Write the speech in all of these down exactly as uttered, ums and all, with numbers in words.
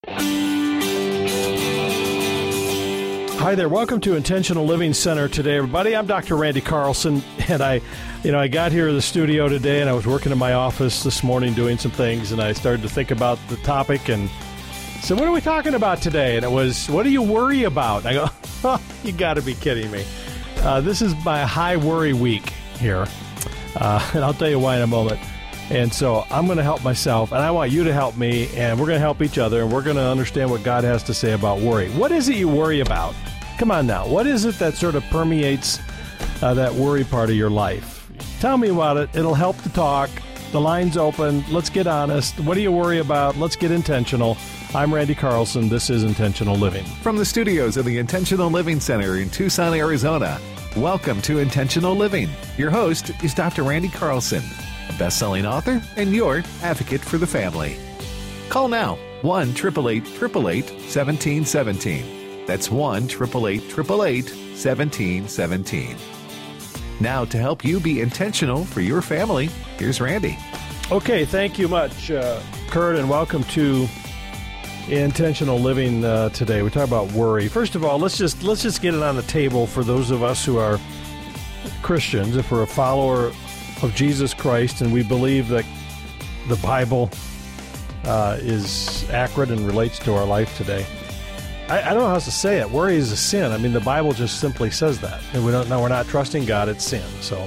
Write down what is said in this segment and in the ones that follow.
Hi there. Welcome to Intentional Living Center today, everybody. I'm Doctor Randy Carlson, and I, you know, I got here to the studio today, and I was working in my office this morning doing some things, and I started to think about the topic, and said, what are we talking about today? And it was, what do you worry about? And I go, oh, you got to be kidding me. Uh, this is my high worry week here, uh, and I'll tell you why in a moment. And so I'm going to help myself, and I want you to help me, and we're going to help each other, and we're going to understand what God has to say about worry. What is it you worry about? Come on now. What is it that sort of permeates uh, that worry part of your life? Tell me about it. It'll help to talk. The line's open. Let's get honest. What do you worry about? Let's get intentional. I'm Randy Carlson. This is Intentional Living. From the studios of the Intentional Living Center in Tucson, Arizona, welcome to Intentional Living. Your host is Doctor Randy Carlson, a best-selling author and your advocate for the family. Call now, one eight eight eight, eight eight eight, one seven one seven. That's one eight eight eight, eight eight eight, one seven one seven. Now, to help you be intentional for your family, here's Randy. Okay, thank you much, uh, Kurt, and welcome to Intentional Living uh, today. We talk about worry. First of all, let's just let's just get it on the table for those of us who are Christians. If we're a follower of Jesus Christ and we believe that the Bible uh, is accurate and relates to our life today. I, I don't know how else to say it. Worry is a sin. I mean, the Bible just simply says that. And we don't know, we're not trusting God, it's sin. So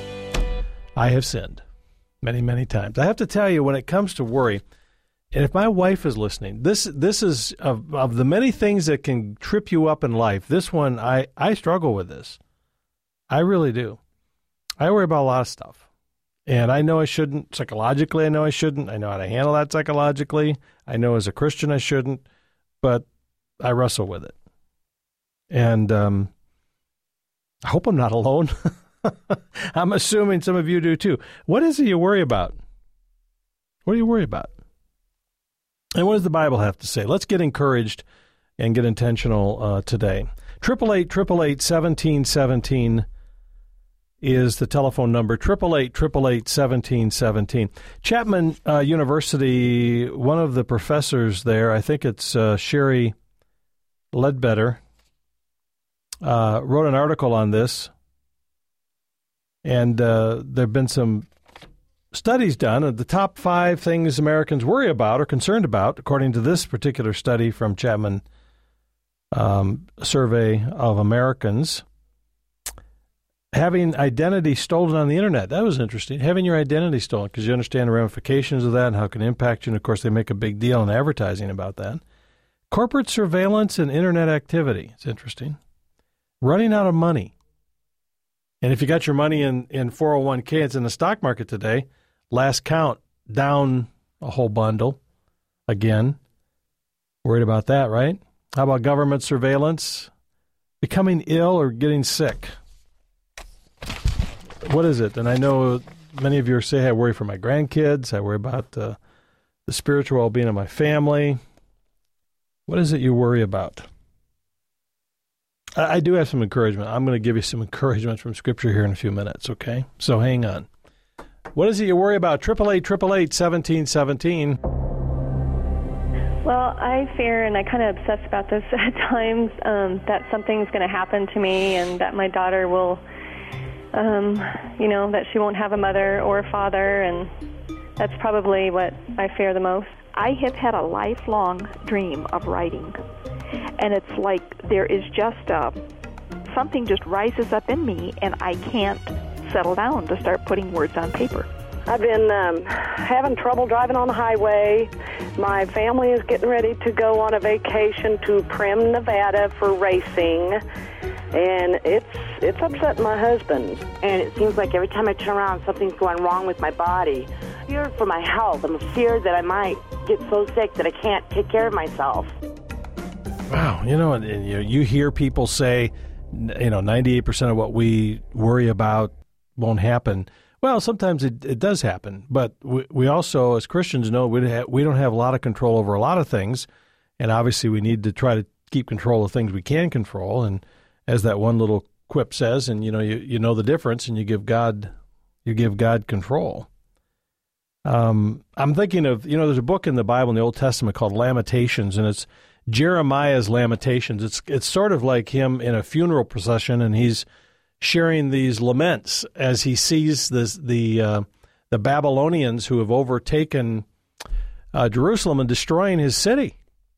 I have sinned many, many times. I have to tell you, when it comes to worry, and if my wife is listening, this this is, of, of the many things that can trip you up in life, this one, I, I struggle with this. I really do. I worry about a lot of stuff. And I know I shouldn't. Psychologically, I know I shouldn't. I know how to handle that psychologically. I know as a Christian I shouldn't. But I wrestle with it. And um, I hope I'm not alone. I'm assuming some of you do too. What is it you worry about? What do you worry about? And what does the Bible have to say? Let's get encouraged and get intentional uh, today. eight eight eight, eight eight eight, one seven one seven is the telephone number. eight eight eight, eight eight eight, one seven one seven. Chapman uh, University, one of the professors there, I think it's uh, Sherry Ledbetter, uh, wrote an article on this, and uh, there have been some studies done of the top five things Americans worry about or concerned about, according to this particular study from Chapman um, Survey of Americans. Having identity stolen on the internet. That was interesting. Having your identity stolen, because you understand the ramifications of that and how it can impact you. And, of course, they make a big deal in advertising about that. Corporate surveillance and internet activity. It's interesting. Running out of money. And if you got your money in, in four oh one k, it's in the stock market today. Last count, down a whole bundle. Again, worried about that, right? How about government surveillance? Becoming ill or getting sick. What is it? And I know many of you say I worry for my grandkids. I worry about uh, the spiritual well-being of my family. What is it you worry about? I, I do have some encouragement. I'm going to give you some encouragement from Scripture here in a few minutes, okay? So hang on. What is it you worry about? eight eight eight, eight eight eight, one seven one seven. Well, I fear, and I kind of obsess about this at times, um, that something's going to happen to me and that my daughter will... Um, you know, that she won't have a mother or a father, and that's probably what I fear the most. I have had a lifelong dream of writing, and it's like there is just a, something just rises up in me, and I can't settle down to start putting words on paper. I've been um, having trouble driving on the highway. My family is getting ready to go on a vacation to Primm, Nevada for racing. And it's it's upsetting my husband. And it seems like every time I turn around, something's going wrong with my body. I'm feared for my health. I'm feared that I might get so sick that I can't take care of myself. Wow. You know, and, and you, you hear people say, you know, ninety-eight percent of what we worry about won't happen. Well, sometimes it, it does happen. But we, we also, as Christians, know we, ha- we don't have a lot of control over a lot of things. And obviously we need to try to keep control of things we can control. And as that one little quip says, and you know, you, you know the difference, and you give God, you give God control. Um, I'm thinking of, you know, there's a book in the Bible in the Old Testament called Lamentations, and it's Jeremiah's Lamentations. It's it's sort of like him in a funeral procession, and he's sharing these laments as he sees this, the uh, the Babylonians who have overtaken uh, Jerusalem and destroying his city.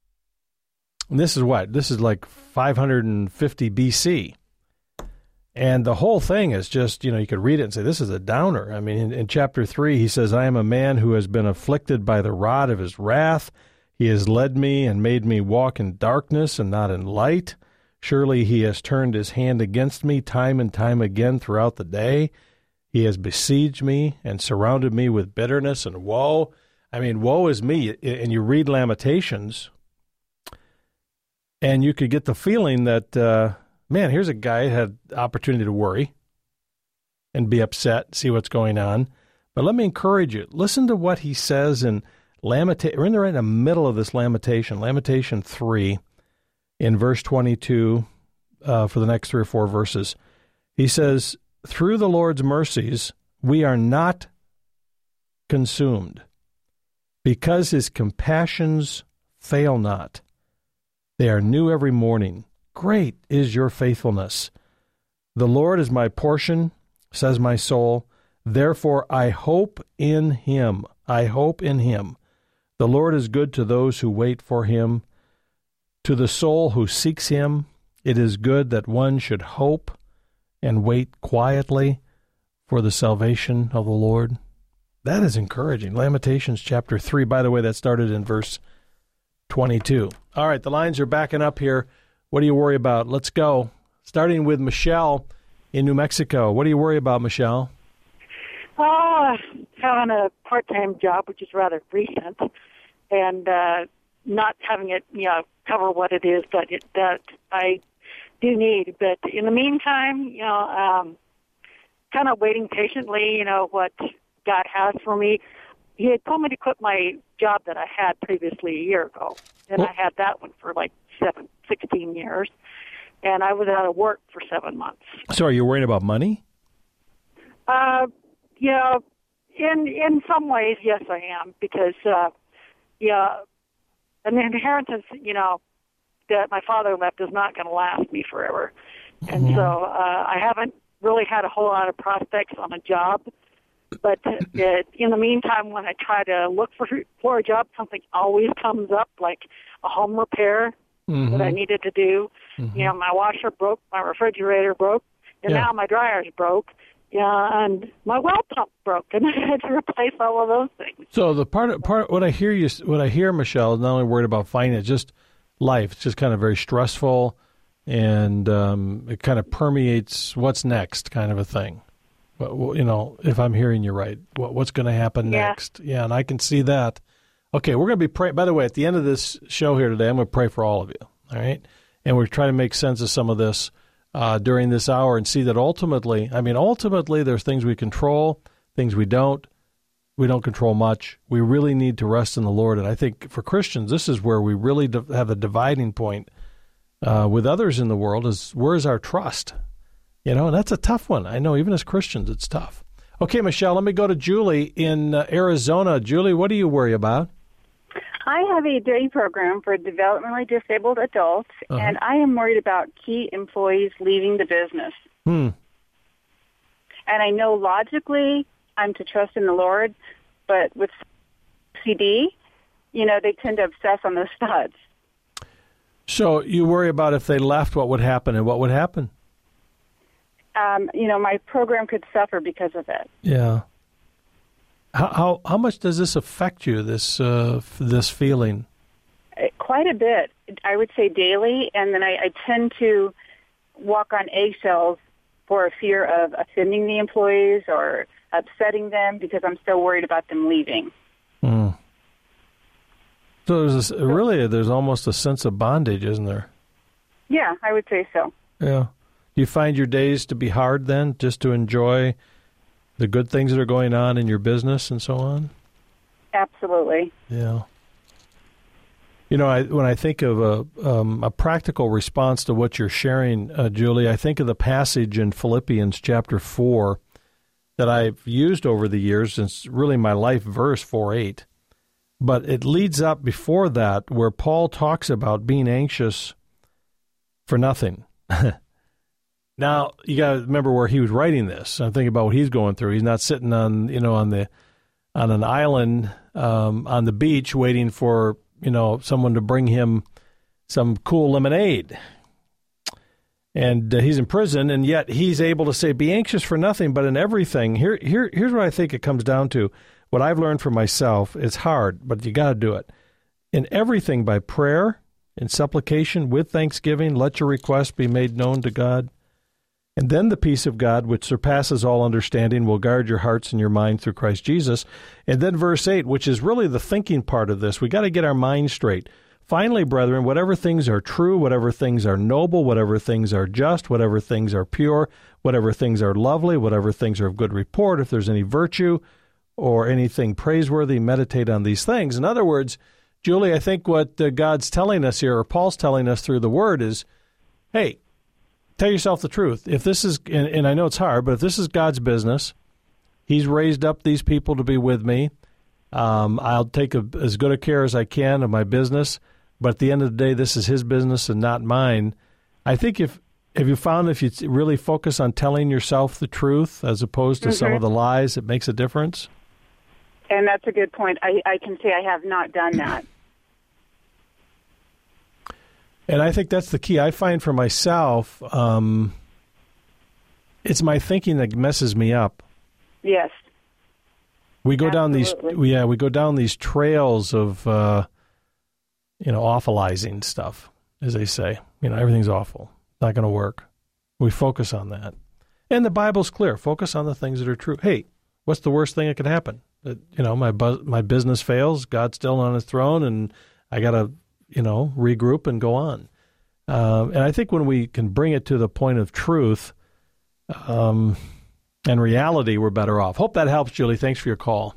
And this is what? This is like five hundred fifty B C. And the whole thing is just, you know, you could read it and say, this is a downer. I mean, in, in chapter three, he says, I am a man who has been afflicted by the rod of his wrath. He has led me and made me walk in darkness and not in light. Surely he has turned his hand against me time and time again throughout the day. He has besieged me and surrounded me with bitterness and woe. I mean, woe is me. And you read Lamentations, and you could get the feeling that, uh, man, here's a guy who had opportunity to worry and be upset, see what's going on. But let me encourage you. Listen to what he says in Lamentation. We're in the right in the middle of this Lamentation, Lamentation three, in verse twenty-two, uh, for the next three or four verses. He says, through the Lord's mercies, we are not consumed, because his compassions fail not. They are new every morning. Great is your faithfulness. The Lord is my portion, says my soul. Therefore I hope in him. I hope in him. The Lord is good to those who wait for him. To the soul who seeks him, it is good that one should hope and wait quietly for the salvation of the Lord. That is encouraging. Lamentations chapter three. By the way, that started in verse twenty-two. All right, the lines are backing up here. What do you worry about? Let's go. Starting with Michelle in New Mexico. What do you worry about, Michelle? Oh, having a part-time job, which is rather recent, and uh, not having it, you know, cover what it is that it, that I do need. But in the meantime, you know, um, kind of waiting patiently, you know, what God has for me. He had told me to quit my job that I had previously a year ago, and well, I had that one for like seven, sixteen years, and I was out of work for seven months. So are you worried about money? Uh, you know, in in some ways, yes, I am, because, uh, yeah, an inheritance, you know, that my father left is not going to last me forever. And mm-hmm. so uh, I haven't really had a whole lot of prospects on a job. But uh, in the meantime, when I try to look for for a job, something always comes up, like a home repair mm-hmm. that I needed to do. Mm-hmm. You know, my washer broke, my refrigerator broke, and yeah. now my dryer's broke, yeah, and my well pump broke, and I had to replace all of those things. So the part of, part what I hear you what I hear, Michelle, is not only worried about finance, just life. It's just kind of very stressful, and um, it kind of permeates what's next, kind of a thing. You know, if I'm hearing you right, what, what's going to happen yeah. next? Yeah, and I can see that. Okay, we're going to be praying. By the way, at the end of this show here today, I'm going to pray for all of you, all right? And we're trying to make sense of some of this uh, during this hour and see that ultimately, I mean, ultimately there's things we control, things we don't. We don't control much. We really need to rest in the Lord. And I think for Christians, this is where we really have a dividing point uh, with others in the world is where is our trust? You know, and that's a tough one. I know even as Christians, it's tough. Okay, Michelle, let me go to Julie in uh, Arizona. Julie, what do you worry about? I have a day program for developmentally disabled adults, uh-huh. and I am worried about key employees leaving the business. Hmm. And I know logically I'm to trust in the Lord, but with C D, you know, they tend to obsess on those studs. So you worry about if they left, what would happen, and what would happen? Um, you know, my program could suffer because of it. Yeah. How how, how much does this affect you, this uh, this feeling? Quite a bit. I would say daily, and then I, I tend to walk on eggshells for a fear of offending the employees or upsetting them because I'm so worried about them leaving. Mm. So there's this, really, there's almost a sense of bondage, isn't there? Yeah, I would say so. Yeah. Do you find your days to be hard then, just to enjoy the good things that are going on in your business and so on? Absolutely. Yeah. You know, I, when I think of a, um, a practical response to what you're sharing, uh, Julie, I think of the passage in Philippians chapter four that I've used over the years. It's really my life verse, four eight. But it leads up before that where Paul talks about being anxious for nothing. Now, you got to remember where he was writing this. I'm thinking about what he's going through. He's not sitting on, you know, on the on an island um, on the beach waiting for, you know, someone to bring him some cool lemonade. And uh, he's in prison, and yet he's able to say, be anxious for nothing, but in everything. Here, here, here's what I think it comes down to. What I've learned for myself, it's hard, but you got to do it. In everything, by prayer and supplication with thanksgiving, let your requests be made known to God. And then the peace of God, which surpasses all understanding, will guard your hearts and your mind through Christ Jesus. And then verse eight, which is really the thinking part of this. We got to get our mind straight. Finally, brethren, whatever things are true, whatever things are noble, whatever things are just, whatever things are pure, whatever things are lovely, whatever things are of good report, if there's any virtue or anything praiseworthy, meditate on these things. In other words, Julie, I think what uh, God's telling us here, or Paul's telling us through the Word is, hey, tell yourself the truth. If this is, and, and I know it's hard, but if this is God's business, He's raised up these people to be with me. Um, I'll take a, as good a care as I can of my business, but at the end of the day, this is His business and not mine. I think if, have you found if you really focus on telling yourself the truth as opposed to mm-hmm. some of the lies, it makes a difference? And that's a good point. I, I can say I have not done that. And I think that's the key. I find for myself, um, it's my thinking that messes me up. Yes. We go Absolutely. down these, yeah, we go down these trails of, uh, you know, awfulizing stuff, as they say. You know, everything's awful. Not going to work. We focus on that. And the Bible's clear. Focus on the things that are true. Hey, what's the worst thing that could happen? That, you know, my bu- my business fails, God's still on His throne, and I got to, you know, regroup and go on. Um, and I think when we can bring it to the point of truth um, and reality, we're better off. Hope that helps, Julie. Thanks for your call.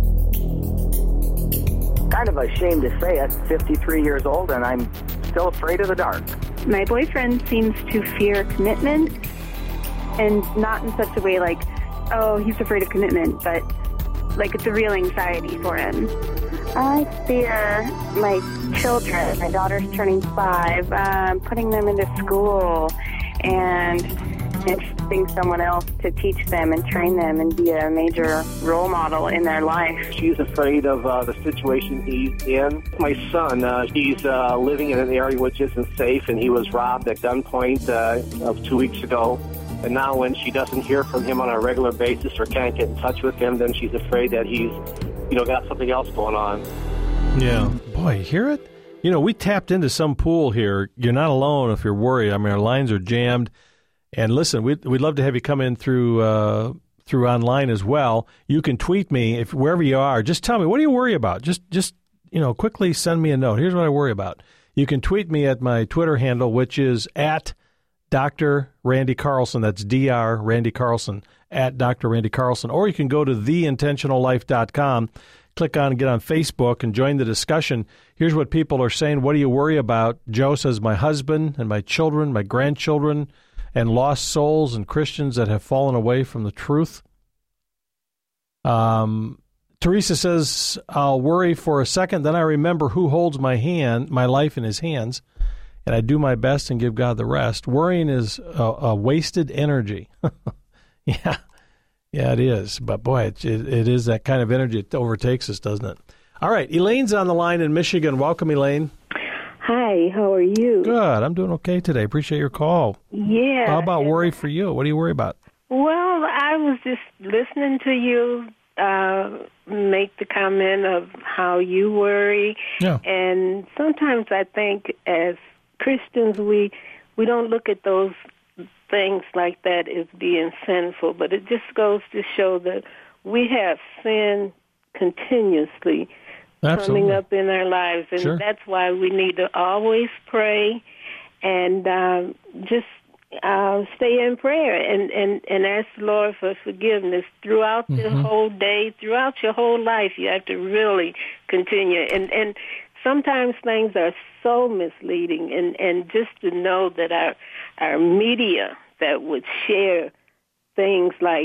Kind of ashamed to say it, fifty-three years old, and I'm still afraid of the dark. My boyfriend seems to fear commitment, and not in such a way like, oh, he's afraid of commitment, but like it's a real anxiety for him. I fear my children. My daughter's turning five, um, putting them into school and entrusting someone else to teach them and train them and be a major role model in their life. She's afraid of uh, the situation he's in. My son, uh, he's uh, living in an area which isn't safe, and he was robbed at gunpoint uh, of two weeks ago. And now when she doesn't hear from him on a regular basis or can't get in touch with him, then she's afraid that he's, you know, got something else going on. Yeah. Boy, hear it? You know, we tapped into some pool here. You're not alone if you're worried. I mean, our lines are jammed. And listen, we'd, we'd love to have you come in through uh, through online as well. You can tweet me if wherever you are. Just tell me, what do you worry about? Just, just you know, quickly send me a note. Here's what I worry about. You can tweet me at my Twitter handle, which is at Doctor Randy Carlson. That's D R Randy Carlson, at Doctor Randy Carlson. Or you can go to the intentional life dot com, click on and get on Facebook and join the discussion. Here's what people are saying. What do you worry about? Joe says, my husband and my children, my grandchildren, and lost souls and Christians that have fallen away from the truth. Um, Teresa says, I'll worry for a second, then I remember who holds my hand, my life in His hands, and I do my best and give God the rest. Worrying is a, a wasted energy. yeah, yeah, it is. But boy, it, it, it is that kind of energy that overtakes us, doesn't it? All right, Elaine's on the line in Michigan. Welcome, Elaine. Hi, how are you? Good. I'm doing okay today. Appreciate your call. Yeah. How about worry for you? What do you worry about? Well, I was just listening to you uh, make the comment of how you worry. Yeah. And sometimes I think as Christians, we we don't look at those things like that as being sinful, but it just goes to show that we have sin continuously Absolutely. coming up in our lives, and Sure. that's why we need to always pray and um, just uh, stay in prayer and, and, and ask the Lord for forgiveness throughout the Mhm. whole day, throughout your whole life. You have to really continue. And, and sometimes things are so misleading, and, and just to know that our our media that would share things like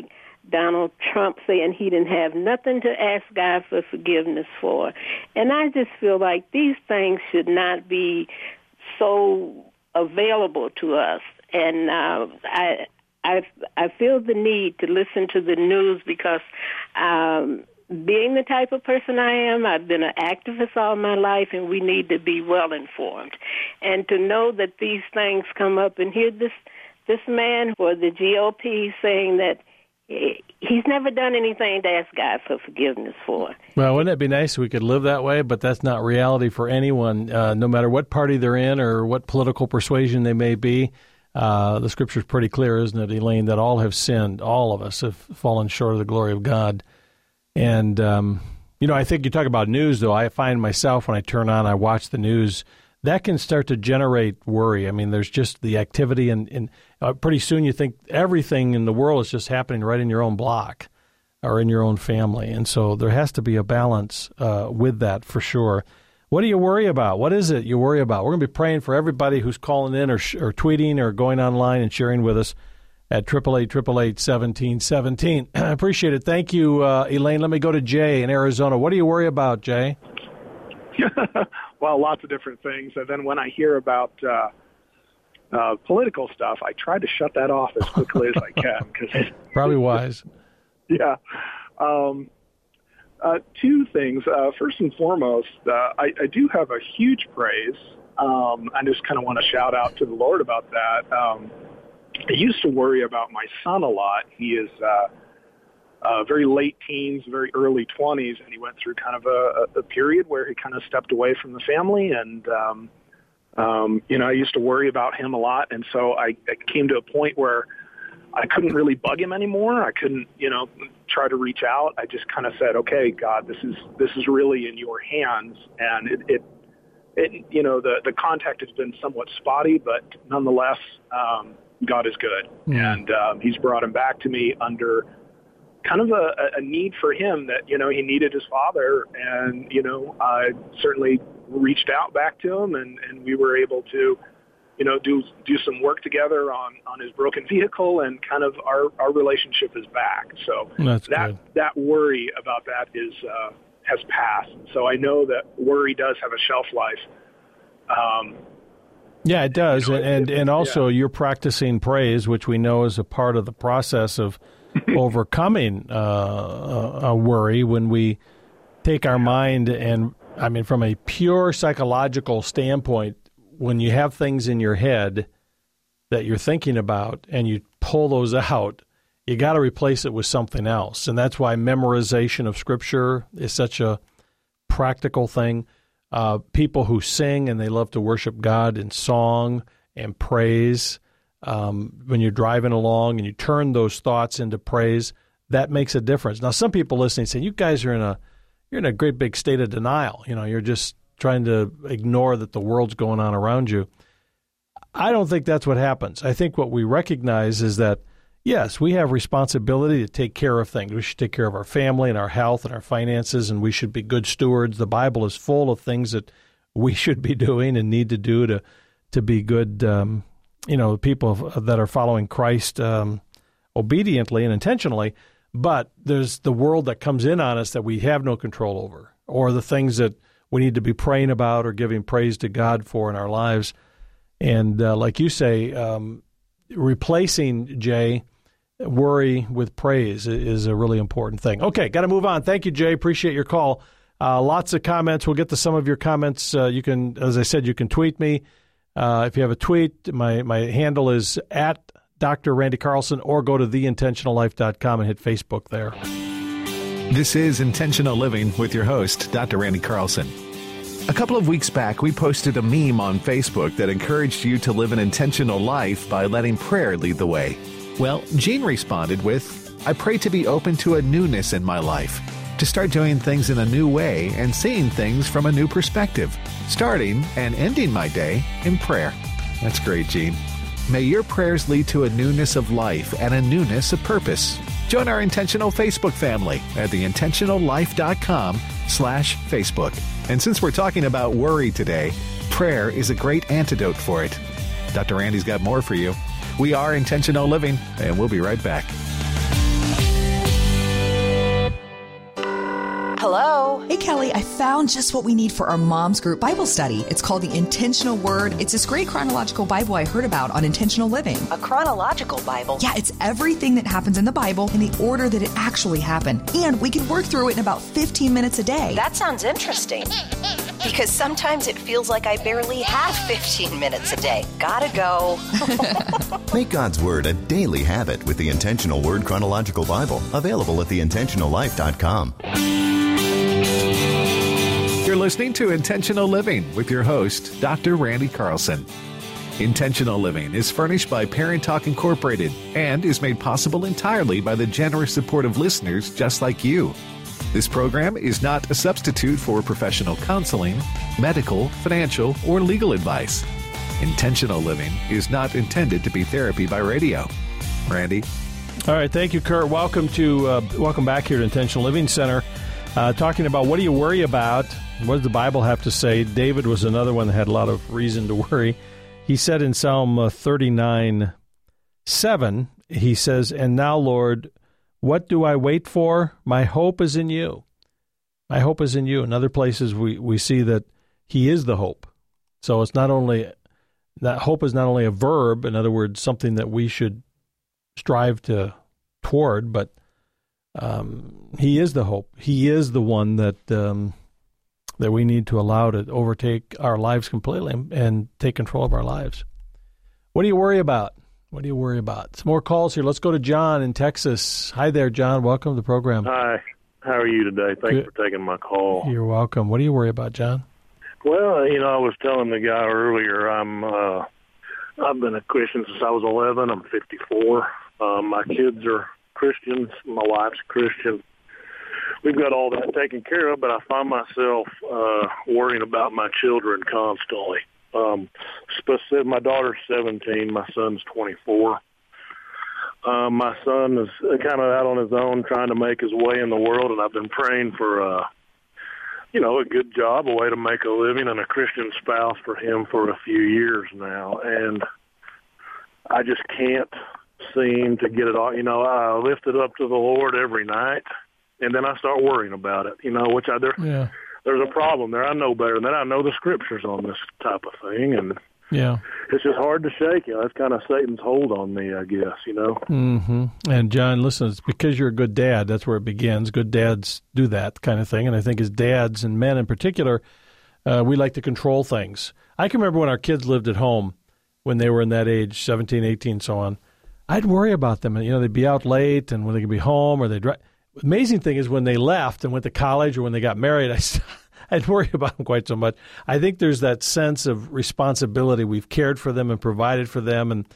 Donald Trump saying he didn't have nothing to ask God for forgiveness for. And I just feel like these things should not be so available to us. And uh, I, I, I feel the need to listen to the news because um, being the type of person I am, I've been an activist all my life, and we need to be well informed. And to know that these things come up, and hear this this man for the G O P saying that he's never done anything to ask God for forgiveness for. Well, wouldn't it be nice if we could live that way? But that's not reality for anyone, uh, no matter what party they're in or what political persuasion they may be. Uh, the Scripture's pretty clear, isn't it, Elaine, that all have sinned, all of us have fallen short of the glory of God. And, um, you know, I think you talk about news, though. I find myself when I turn on, I watch the news, that can start to generate worry. I mean, there's just the activity, and, and uh, pretty soon you think everything in the world is just happening right in your own block or in your own family. And so there has to be a balance uh, with that for sure. What do you worry about? What is it you worry about? We're going to be praying for everybody who's calling in or, sh- or tweeting or going online and sharing with us at eight eight eight, eight eight eight, one seven one seven. I appreciate it. Thank you, uh, Elaine. Let me go to Jay in Arizona. What do you worry about, Jay? Well, lots of different things. And then when I hear about uh, uh, political stuff, I try to shut that off as quickly as I can. Cause, Probably wise. Yeah. Um, uh, two things. Uh, first and foremost, uh, I, I do have a huge praise. Um, I just kind of want to shout out to the Lord about that. Um, I used to worry about my son a lot. He is uh, uh, very late teens, very early twenties, and he went through kind of a, a period where he kind of stepped away from the family. And, um, um, you know, I used to worry about him a lot. And so I, I came to a point where I couldn't really bug him anymore. I couldn't, you know, try to reach out. I just kind of said, okay, God, this is this is really in your hands. And it, it, it you know, the, the contact has been somewhat spotty, but nonetheless, um, God is good. Mm. And um, he's brought him back to me under kind of a, a need for him that, you know, he needed his father. And, you know, I certainly reached out back to him, and, and we were able to, you know, do do some work together on, on his broken vehicle, and kind of our, our relationship is back. So That's that good. that worry about that is uh, has passed. So I know that worry does have a shelf life. Um, yeah, it does. You know, and it, and also yeah. you're practicing praise, which we know is a part of the process of overcoming uh, a, a worry. When we take our mind and, I mean, from a pure psychological standpoint, when you have things in your head that you're thinking about and you pull those out, you got to replace it with something else. And that's why memorization of Scripture is such a practical thing. Uh, people who sing and they love to worship God in song and praise, um, when you're driving along and you turn those thoughts into praise, that makes a difference. Now, some people listening say, you guys are in a you're in a great big state of denial. You know, you're just trying to ignore that the world's going on around you. I don't think that's what happens. I think what we recognize is that, yes, we have responsibility to take care of things. We should take care of our family and our health and our finances, and we should be good stewards. The Bible is full of things that we should be doing and need to do to to be good, um, you know, people that are following Christ um, obediently and intentionally. But there's the world that comes in on us that we have no control over, or the things that we need to be praying about or giving praise to God for in our lives. And uh, like you say, um, replacing, Jay, worry with praise is a really important thing. Okay, got to move on. Thank you, Jay. Appreciate your call. Uh, lots of comments. We'll get to some of your comments. Uh, you can, as I said, you can tweet me. Uh, if you have a tweet, my, my handle is at Doctor Randy Carlson, or go to the intentional life dot com and hit Facebook there. This is Intentional Living with your host, Doctor Randy Carlson. A couple of weeks back, we posted a meme on Facebook that encouraged you to live an intentional life by letting prayer lead the way. Well, Jean responded with, I pray to be open to a newness in my life, to start doing things in a new way and seeing things from a new perspective, starting and ending my day in prayer. That's great, Jean. May your prayers lead to a newness of life and a newness of purpose. Join our intentional Facebook family at the intentional life dot com slash Facebook. And since we're talking about worry today, prayer is a great antidote for it. Doctor Randy's got more for you. We are Intentional Living, and we'll be right back. found just what we need for our Moms Group Bible study. It's called The Intentional Word. It's this great chronological Bible I heard about on intentional living. A chronological Bible? Yeah, it's everything that happens in the Bible in the order that it actually happened. And we can work through it in about fifteen minutes a day. That sounds interesting. Because sometimes it feels like I barely have fifteen minutes a day. Gotta go. Make God's Word a daily habit with the Intentional Word Chronological Bible, available at the intentional life dot com. You're listening to Intentional Living with your host, Doctor Randy Carlson. Intentional Living is furnished by Parent Talk Incorporated and is made possible entirely by the generous support of listeners just like you. This program is not a substitute for professional counseling, medical, financial, or legal advice. Intentional Living is not intended to be therapy by radio. Randy? All right, thank you, Kurt. Welcome to uh, welcome back here to Intentional Living Center. Uh, talking about what do you worry about? What does the Bible have to say? David was another one that had a lot of reason to worry. He said in Psalm thirty-nine seven, he says, "And now, Lord, what do I wait for? My hope is in you." My hope is in you. In other places, we, we see that he is the hope. So it's not only, that hope is not only a verb, in other words, something that we should strive to toward, but um, he is the hope. He is the one that um, that we need to allow to overtake our lives completely and, and take control of our lives. What do you worry about? What do you worry about? Some more calls here. Let's go to John in Texas. Hi there, John. Welcome to the program. Hi. How are you today? Thanks Good. for taking my call. You're welcome. What do you worry about, John? Well, you know, I was telling the guy earlier, I'm, uh, I've been a Christian since I was eleven. I'm fifty-four. Um, my kids are Christians. My wife's a Christian. We've got all that taken care of, but I find myself uh, worrying about my children constantly. Um, specific, my daughter's seventeen, my son's twenty-four. Um, my son is kind of out on his own trying to make his way in the world, and I've been praying for, uh, you know, a good job, a way to make a living, and a Christian spouse for him for a few years now. And I just can't seem to get it all. You know, I lift it up to the Lord every night, and then I start worrying about it, you know, which I there. Yeah. There's a problem there. I know better than that. I know the scriptures on this type of thing, and yeah, it's just hard to shake it. That's kind of Satan's hold on me, I guess, you know. Mm-hmm. And, John, listen, it's because you're a good dad. That's where it begins. Good dads do that kind of thing, and I think as dads and men in particular, uh, we like to control things. I can remember when our kids lived at home, when they were in that age, seventeen, eighteen, so on, I'd worry about them. You know, they'd be out late, and when they could be home, or they'd drive. The amazing thing is when they left and went to college or when they got married, I, I'd worry about them quite so much. I think there's that sense of responsibility. We've cared for them and provided for them, and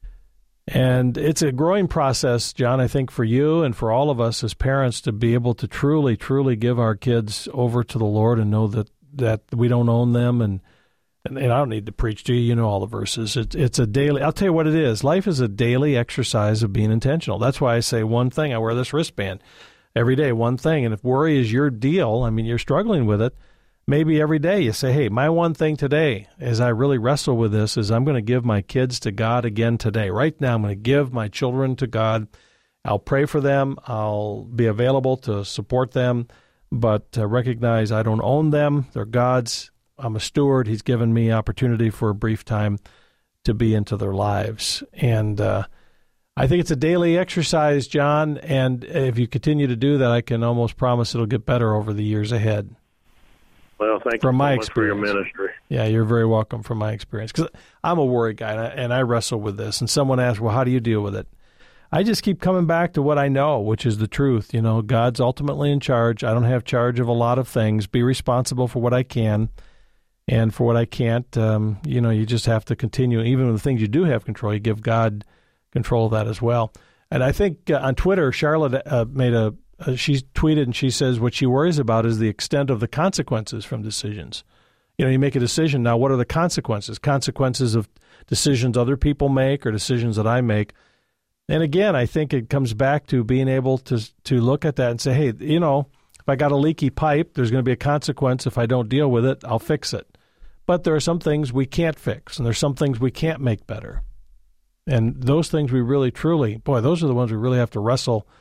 and it's a growing process, John, I think, for you and for all of us as parents to be able to truly, truly give our kids over to the Lord and know that, that we don't own them. And, and, and I don't need to preach to you. You know all the verses. It, it's a daily – I'll tell you what it is. Life is a daily exercise of being intentional. That's why I say one thing. I wear this wristband every day, one thing. And if worry is your deal, I mean, you're struggling with it, maybe every day you say, hey, my one thing today as I really wrestle with this is I'm going to give my kids to God again today. Right now I'm going to give my children to God. I'll pray for them. I'll be available to support them, but uh, recognize I don't own them. They're God's. I'm a steward. He's given me opportunity for a brief time to be into their lives. And uh, I think it's a daily exercise, John, and if you continue to do that, I can almost promise it'll get better over the years ahead. Well, thank from you so my much experience. for your ministry. Yeah, you're very welcome from my experience. Because I'm a worry guy, and I, and I wrestle with this. And someone asked, well, how do you deal with it? I just keep coming back to what I know, which is the truth. You know, God's ultimately in charge. I don't have charge of a lot of things. Be responsible for what I can. And for what I can't, um, you know, you just have to continue. Even with the things you do have control, you give God control of that as well. And I think uh, on Twitter, Charlotte uh, made a, uh, she tweeted and she says what she worries about is the extent of the consequences from decisions. You know, you make a decision. Now, what are the consequences? Consequences of decisions other people make or decisions that I make. And again, I think it comes back to being able to to look at that and say, hey, you know, if I got a leaky pipe, there's going to be a consequence. If I don't deal with it, I'll fix it. But there are some things we can't fix, and there's some things we can't make better. And those things we really, truly, boy, those are the ones we really have to wrestle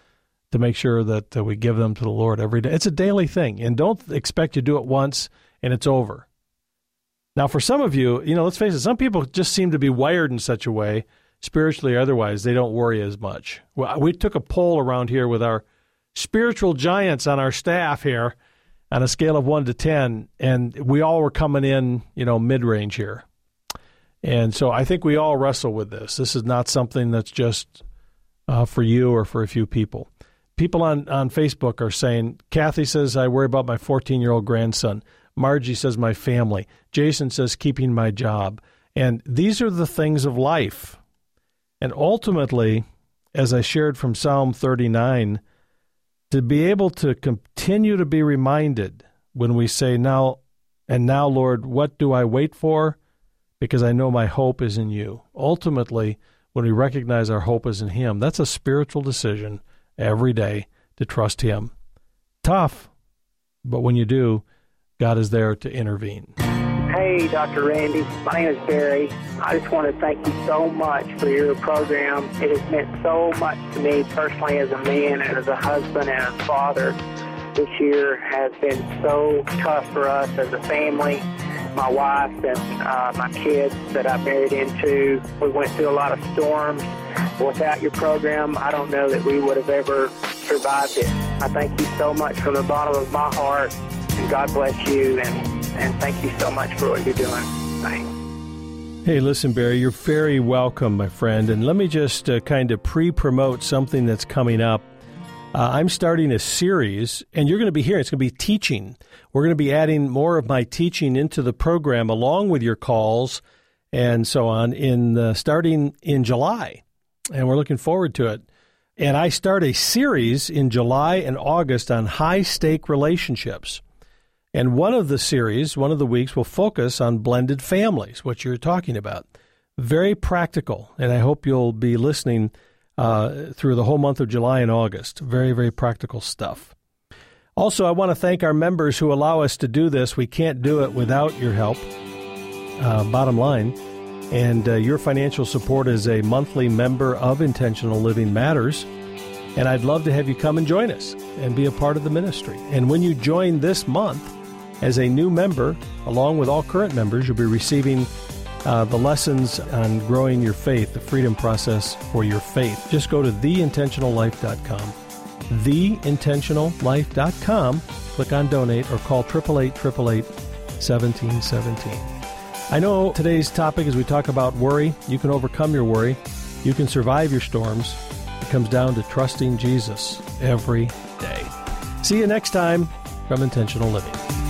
to make sure that uh, we give them to the Lord every day. It's a daily thing, and don't expect to do it once and it's over. Now, for some of you, you know, let's face it, some people just seem to be wired in such a way, spiritually or otherwise, they don't worry as much. Well, we took a poll around here with our spiritual giants on our staff here on a scale of one to ten, and we all were coming in, you know, mid-range here. And so I think we all wrestle with this. This is not something that's just uh, for you or for a few people. People on, on Facebook are saying, Kathy says, I worry about my fourteen-year-old grandson. Margie says, my family. Jason says, keeping my job. And these are the things of life. And ultimately, as I shared from Psalm thirty-nine, to be able to continue to be reminded when we say, now, and now, Lord, what do I wait for? Because I know my hope is in you. Ultimately, when we recognize our hope is in him, that's a spiritual decision every day to trust him. Tough, but when you do, God is there to intervene. Hey, Doctor Randy. My name is Barry. I just want to thank you so much for your program. It has meant so much to me personally as a man and as a husband and a father. This year has been so tough for us as a family. My wife and uh, my kids that I married into, we went through a lot of storms. Without your program, I don't know that we would have ever survived it. I thank you so much from the bottom of my heart, and God bless you, and, and thank you so much for what you're doing. Thanks. Hey, listen, Barry, you're very welcome, my friend, and let me just uh, kind of pre-promote something that's coming up. Uh, I'm starting a series, and you're going to be hearing, it's going to be teaching. We're going to be adding more of my teaching into the program along with your calls and so on in uh, starting in July, and we're looking forward to it. And I start a series in July and August on high-stake relationships. And one of the series, one of the weeks, will focus on blended families, what you're talking about. Very practical, and I hope you'll be listening uh, through the whole month of July and August. Very, very practical stuff. Also, I want to thank our members who allow us to do this. We can't do it without your help, uh, bottom line. And uh, your financial support as a monthly member of Intentional Living matters. And I'd love to have you come and join us and be a part of the ministry. And when you join this month as a new member, along with all current members, you'll be receiving uh, the lessons on growing your faith, the freedom process for your faith. Just go to the intentional life dot com. the intentional life dot com. Click on donate or call eight eight eight, eight eight eight, one seven one seven. I know today's topic, as we talk about worry, you can overcome your worry. You can survive your storms. It comes down to trusting Jesus every day. See you next time from Intentional Living.